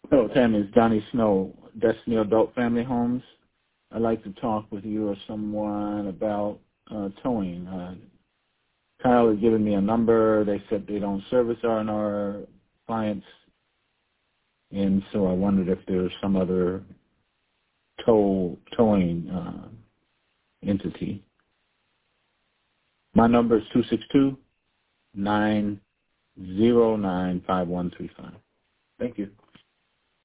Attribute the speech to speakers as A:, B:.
A: Hello, Tammy. It's Johnny Snow, Destiny Adult Family Homes. I'd like to talk with you or someone about towing. Kyle has given me a number. They said they don't service R&R clients, and so I wondered if there's some other towing entity. My number is 262-909-5135. Thank you.